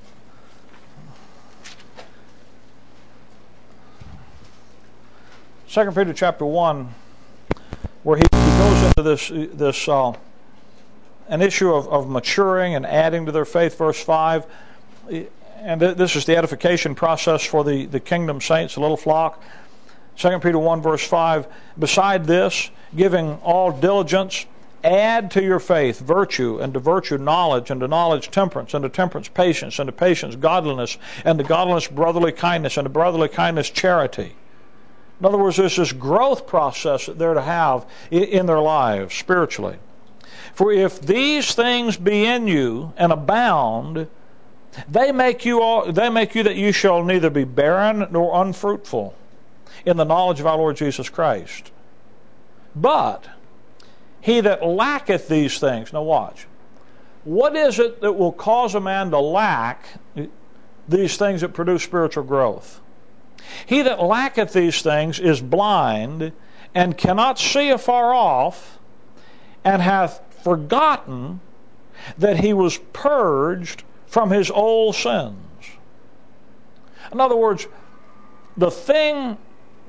Second Peter chapter one, where he goes into this this uh, an issue of, of maturing and adding to their faith. Verse five, and this is the edification process for the, the kingdom saints, the little flock. Second Peter one, verse five, beside this, giving all diligence, add to your faith virtue, and to virtue knowledge, and to knowledge temperance, and to temperance patience, and to patience godliness, and to godliness brotherly kindness, and to brotherly kindness charity. In other words, there's this growth process that they're to have in their lives spiritually. For if these things be in you and abound, they make you all, they make you that you shall neither be barren nor unfruitful in the knowledge of our Lord Jesus Christ. But he that lacketh these things, now watch, what is it that will cause a man to lack these things that produce spiritual growth? He that lacketh these things is blind, and cannot see afar off, and hath forgotten that he was purged from his old sins. In other words, the thing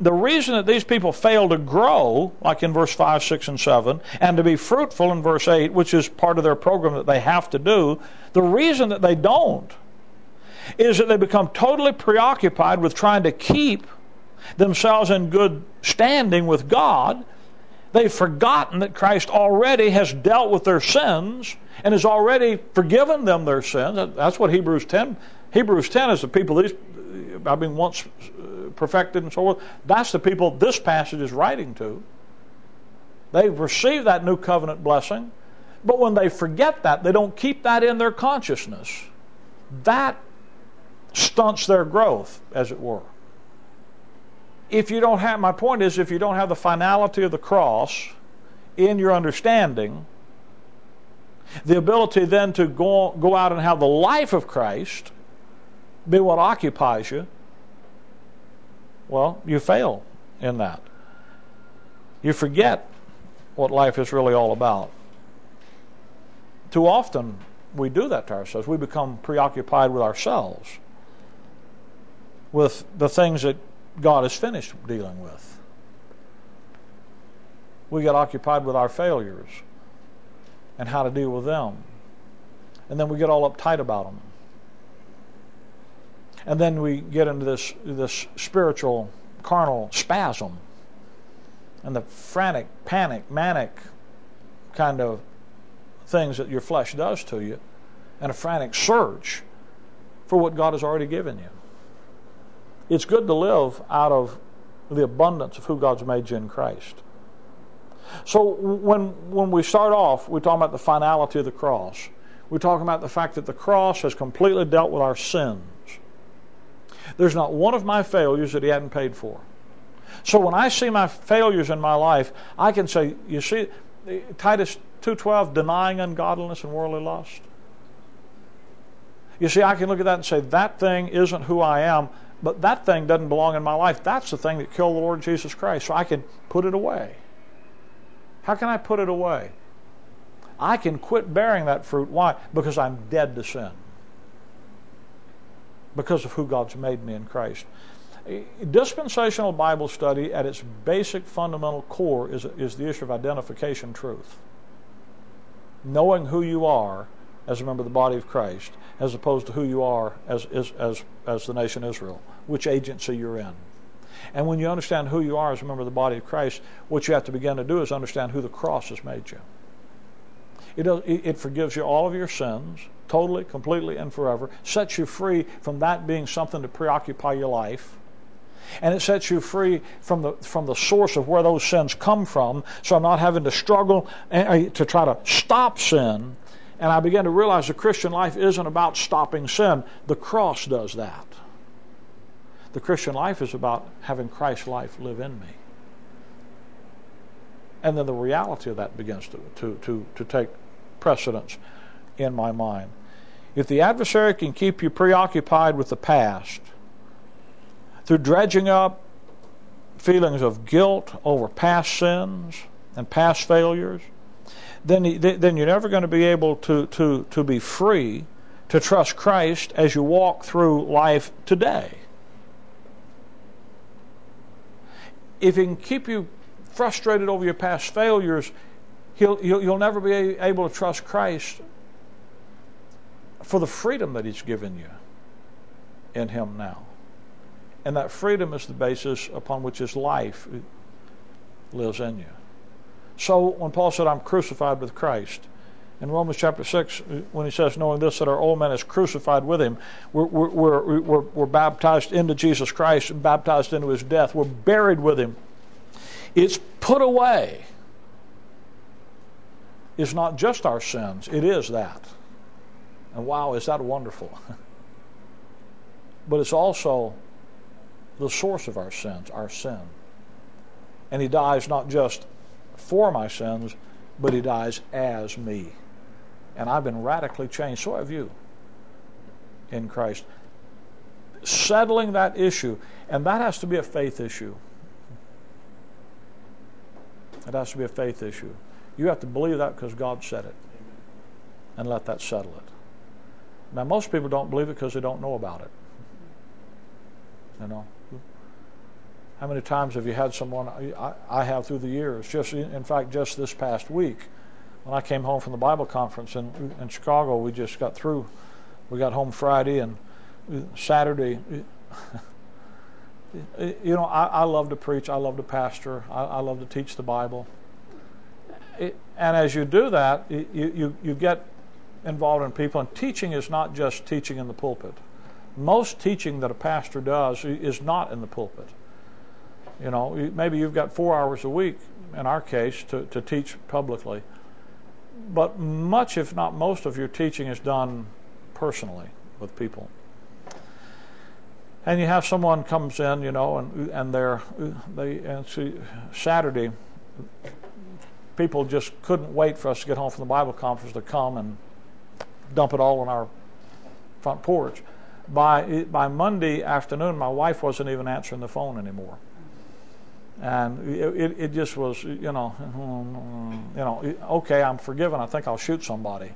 the reason that these people fail to grow, like in verse five, six, and seven, and to be fruitful in verse eight, which is part of their program that they have to do, the reason that they don't is that they become totally preoccupied with trying to keep themselves in good standing with God. They've forgotten that Christ already has dealt with their sins and has already forgiven them their sins. That's what Hebrews ten. Hebrews ten is the people these, I mean, once perfected and so forth. That's the people this passage is writing to. They've received that new covenant blessing, but when they forget that, they don't keep that in their consciousness. That stunts their growth, as it were. If you don't have, my point is, if you don't have the finality of the cross in your understanding, the ability then to go, go out and have the life of Christ be what occupies you, well, you fail in that. You forget what life is really all about. Too often we do that to ourselves. We become preoccupied with ourselves, with the things that God is finished dealing with. We get occupied with our failures and how to deal with them. And then we get all uptight about them. And then we get into this, this spiritual, carnal spasm and the frantic, panic, manic kind of things that your flesh does to you, and a frantic search for what God has already given you. It's good to live out of the abundance of who God's made you in Christ. So when when we start off, we're talking about the finality of the cross. We're talking about the fact that the cross has completely dealt with our sins. There's not one of my failures that He hadn't paid for. So when I see my failures in my life, I can say, you see, Titus two twelve, denying ungodliness and worldly lust. You see, I can look at that and say, that thing isn't who I am, but that thing doesn't belong in my life. That's the thing that killed the Lord Jesus Christ. So I can put it away. How can I put it away? I can quit bearing that fruit. Why? Because I'm dead to sin. Because of who God's made me in Christ. Dispensational Bible study at its basic fundamental core is, is the issue of identification truth. Knowing who you are as a member of the body of Christ, as opposed to who you are as, as, as, as the nation Israel, which agency you're in. And when you understand who you are as a member of the body of Christ, what you have to begin to do is understand who the cross has made you. It, does, it forgives you all of your sins, totally, completely, and forever, sets you free from that being something to preoccupy your life, and it sets you free from the from the source of where those sins come from, so I'm not having to struggle to try to stop sin. And I began to realize the Christian life isn't about stopping sin. The cross does that. The Christian life is about having Christ's life live in me. And then the reality of that begins to, to, to, to take precedence in my mind. If the adversary can keep you preoccupied with the past, through dredging up feelings of guilt over past sins and past failures, then then you're never going to be able to, to, to be free to trust Christ as you walk through life today. If He can keep you frustrated over your past failures, he'll, you'll, you'll never be able to trust Christ for the freedom that He's given you in Him now. And that freedom is the basis upon which His life lives in you. So when Paul said, I'm crucified with Christ, in Romans chapter six, when he says, knowing this, that our old man is crucified with Him, we're, we're, we're, we're, we're baptized into Jesus Christ and baptized into His death. We're buried with Him. It's put away. It's not just our sins. It is that. And wow, is that wonderful. But it's also the source of our sins, our sin. And He dies not just for my sins, but He dies as me. And I've been radically changed. So have you in Christ. Settling that issue, and that has to be a faith issue. It has to be a faith issue. You have to believe that because God said it, and let that settle it. Now, most people don't believe it because they don't know about it. You know, How many times have you had someone, I, I have through the years, just in fact, just this past week, when I came home from the Bible conference in, in Chicago, we just got through. We got home Friday and Saturday. You know, I, I love to preach. I love to pastor. I, I love to teach the Bible. It, and as you do that, you, you, you get involved in people. And teaching is not just teaching in the pulpit. Most teaching that a pastor does is not in the pulpit. You know, maybe you've got four hours a week, in our case, to, to teach publicly. But much, if not most, of your teaching is done personally with people. And you have someone comes in, you know, and and they're they and see Saturday, people just couldn't wait for us to get home from the Bible conference to come and dump it all on our front porch. By by Monday afternoon, my wife wasn't even answering the phone anymore. And it, it just was, you know, you know, okay, I'm forgiven. I think I'll shoot somebody.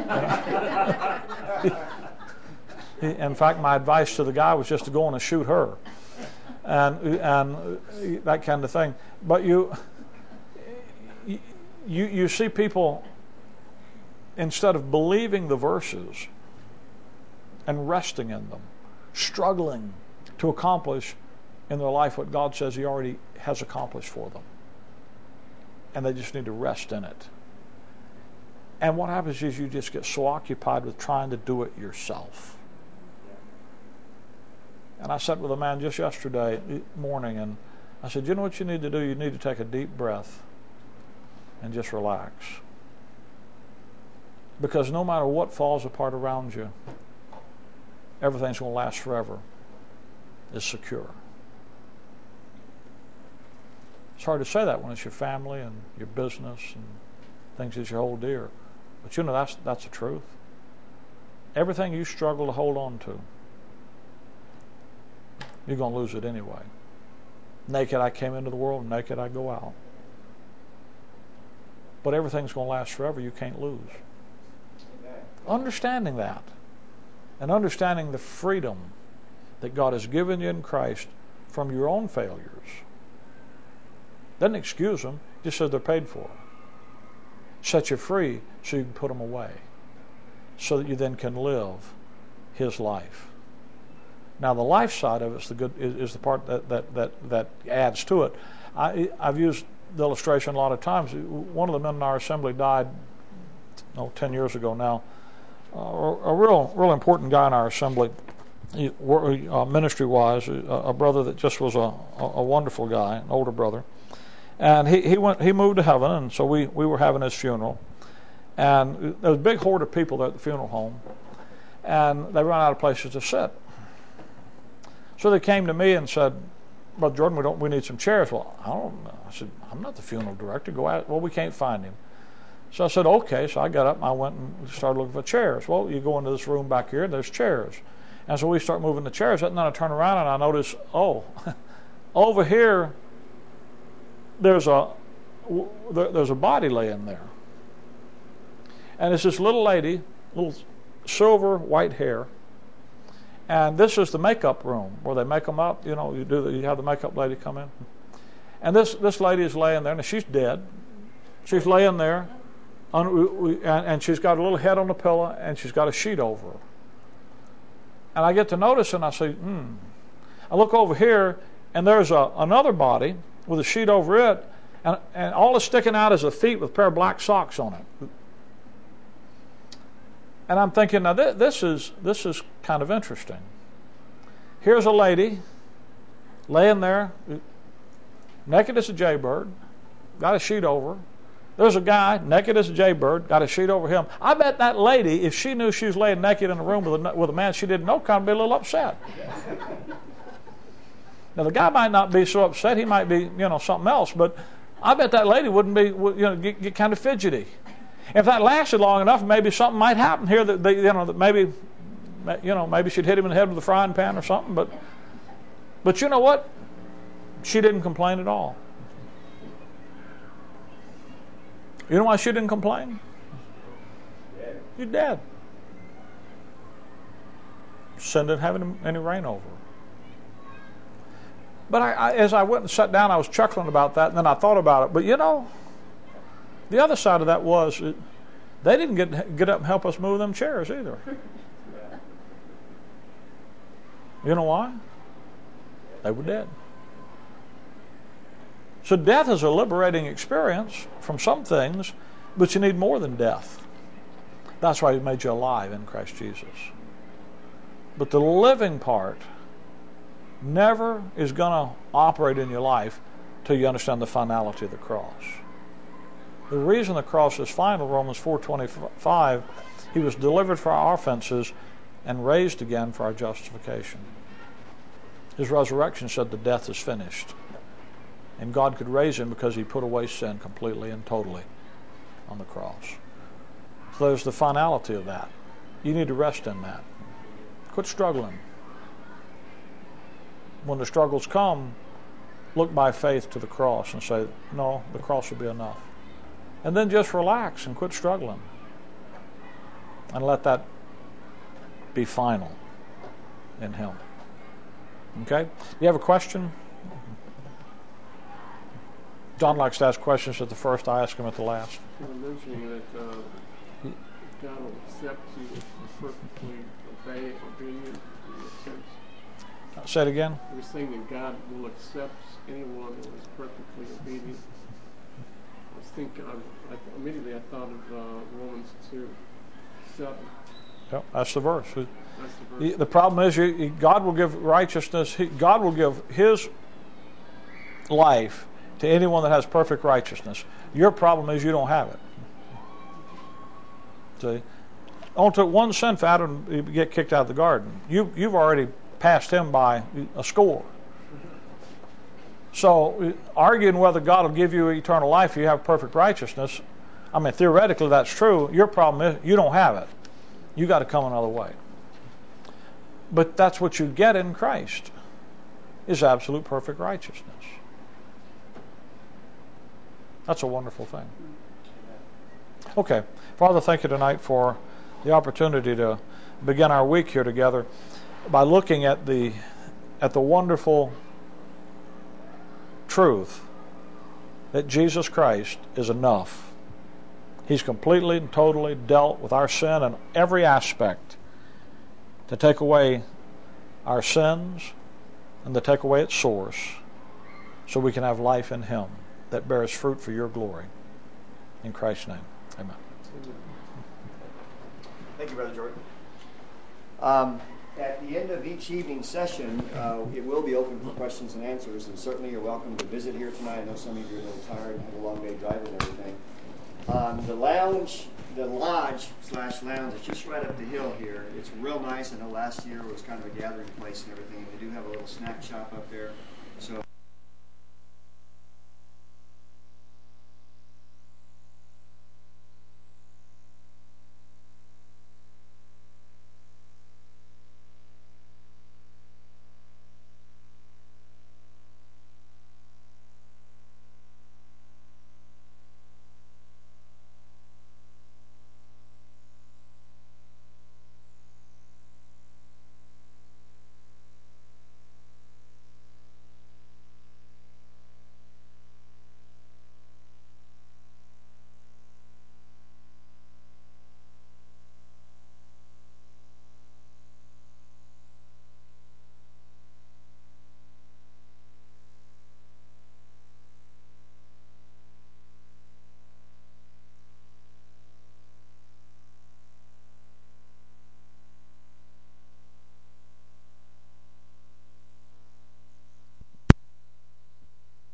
In fact, my advice to the guy was just to go in and shoot her, and and that kind of thing. But you you you see people, instead of believing the verses and resting in them, struggling to accomplish in their life what God says He already has accomplished for them. And they just need to rest in it. And what happens is you just get so occupied with trying to do it yourself. And I sat with a man just yesterday morning, and I said, you know what you need to do? You need to take a deep breath and just relax. Because no matter what falls apart around you, everything's going to last forever. It's secure. It's hard to say that when it's your family and your business and things that you hold dear. But you know, that's that's the truth. Everything you struggle to hold on to, you're going to lose it anyway. Naked I came into the world, naked I go out. But everything's going to last forever. You can't lose. Understanding that, and understanding the freedom that God has given you in Christ from your own failures, doesn't excuse them, just says they're paid for. Set you free so you can put them away, so that you then can live His life. Now, the life side of it is the good is, is the part that that that that adds to it. I, I've used the illustration a lot of times. One of the men in our assembly died, oh, ten years ago now. Uh, a real, real important guy in our assembly, he, uh, ministry-wise, a, a brother that just was a, a wonderful guy, an older brother. And he, he went. He moved to heaven, and so we, we were having his funeral. And there was a big horde of people there at the funeral home, and they ran out of places to sit. So they came to me and said, "Brother Jordan, we don't. We need some chairs." Well, I don't know. I said, "I'm not the funeral director. Go out." Well, we can't find him. So I said, "Okay." So I got up and I went and started looking for chairs. Well, you go into this room back here, and there's chairs. And so we start moving the chairs. And then I turn around and I notice, oh, over here, there's a there's a body laying there. And it's this little lady, little silver white hair. And this is the makeup room where they make them up. You know, you do the, you have the makeup lady come in. And this, this lady is laying there, and she's dead. She's laying there, and, and she's got a little head on the pillow, and she's got a sheet over her. And I get to notice, and I say, hmm. I look over here, and there's a, another body with a sheet over it, and, and all that's sticking out is a feet with a pair of black socks on it. And I'm thinking, now th- this is this is kind of interesting. Here's a lady laying there, naked as a jaybird, got a sheet over her. There's a guy, naked as a jaybird, got a sheet over him. I bet that lady, if she knew she was laying naked in a room with a, with a man she didn't know, kind of be a little upset. Now, the guy might not be so upset. He might be, you know, something else. But I bet that lady wouldn't be, you know, get, get kind of fidgety. If that lasted long enough, maybe something might happen here that, they, you know, that maybe, you know, maybe she'd hit him in the head with a frying pan or something. But, but you know what? She didn't complain at all. You know why she didn't complain? She's dead. Sin didn't have any, any rain over her. But I, I, as I went and sat down, I was chuckling about that, and then I thought about it. But you know, the other side of that was it, they didn't get get up and help us move them chairs either. You know why? They were dead. So death is a liberating experience from some things, but you need more than death. That's why He made you alive in Christ Jesus. But the living part never is going to operate in your life till you understand the finality of the cross. The reason the cross is final, Romans four twenty-five, He was delivered for our offenses and raised again for our justification. His resurrection said the death is finished. And God could raise Him because He put away sin completely and totally on the cross. So there's the finality of that. You need to rest in that. Quit struggling. When the struggles come, look by faith to the cross and say, no, the cross will be enough. And then just relax and quit struggling. And let that be final in Him. Okay? You have a question? John likes to ask questions at the first. I ask him at the last. You were mentioning that uh, God will accept you if you perfectly obey, obedient in a sense. Say it again. You were saying that God will accept anyone who is perfectly obedient. I was thinking, I, I, immediately I thought of uh, Romans two seven. Yep, that's the verse. That's the verse. The problem is, you, God will give righteousness. He, God will give His life to anyone that has perfect righteousness. Your problem is you don't have it. See? Only took one sin for Adam to get kicked out of the garden. You, you've already passed him by a score. So arguing whether God will give you eternal life if you have perfect righteousness, I mean, theoretically that's true. Your problem is you don't have it. You got to come another way. But that's what you get in Christ, is absolute perfect righteousness. That's a wonderful thing. Okay. Father, thank you tonight for the opportunity to begin our week here together by looking at the at the wonderful truth that Jesus Christ is enough. He's completely and totally dealt with our sin in every aspect to take away our sins and to take away its source so we can have life in Him that bears fruit for your glory. In Christ's name, amen. Thank you, Brother Jordan. Um, at the end of each evening session, uh, it will be open for questions and answers, and certainly you're welcome to visit here tonight. I know some of you are a little tired and had a long day driving and everything. Um, the lounge, the lodge slash lounge is just right up the hill here. It's real nice. I know last year was kind of a gathering place and everything. They do have a little snack shop up there.